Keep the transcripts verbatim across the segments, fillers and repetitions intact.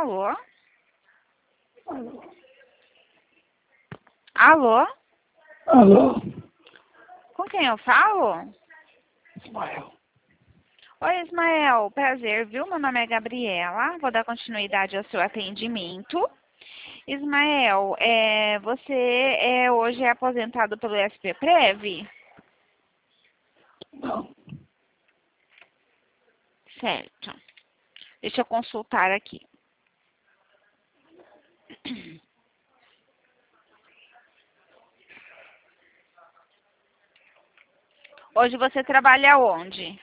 Alô? Alô? Alô? Alô? Com quem eu falo? Ismael. Oi, Ismael. Prazer, viu? Meu nome é Gabriela. Vou dar continuidade ao seu atendimento. Ismael, é, você é, hoje é aposentado pelo S P Prev? Não. Certo. Deixa eu consultar aqui. Hoje você trabalha onde?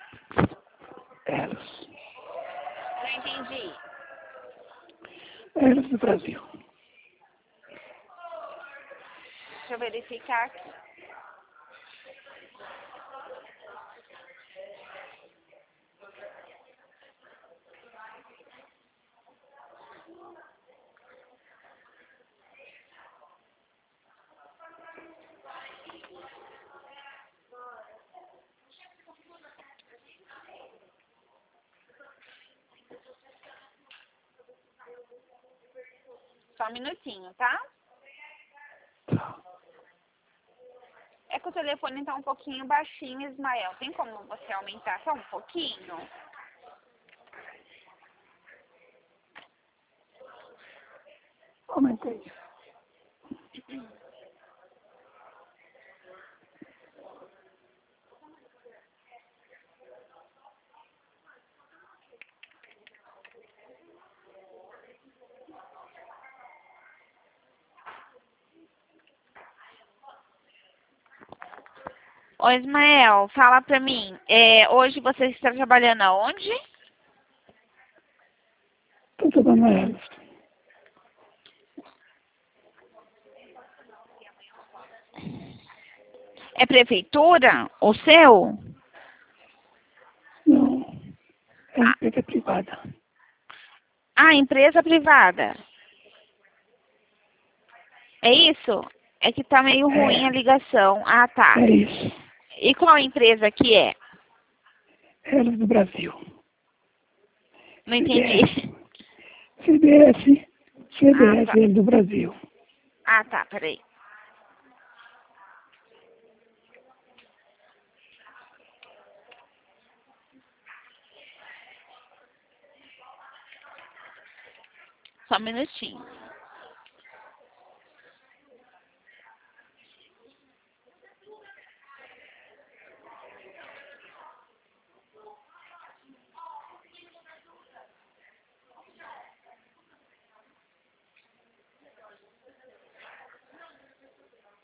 Elas. Não entendi. Elas do Brasil. Deixa eu verificar aqui. Só um minutinho, tá? Tá. É que o telefone tá um pouquinho baixinho, Ismael. Tem como você aumentar só um pouquinho? Aumentei. Ô, Ismael, fala pra mim. É, hoje você está trabalhando aonde? Estou trabalhando na Elas. É prefeitura? O seu? Não. É Ah, empresa privada. ah, empresa privada. É isso? É que tá meio ruim a É. ligação. Ah, tá. É isso. E qual empresa que é? Elas do Brasil. Não entendi. C D S. C D S. Ah, C D S, tá. Elas do Brasil. Ah, tá, peraí. Só um minutinho.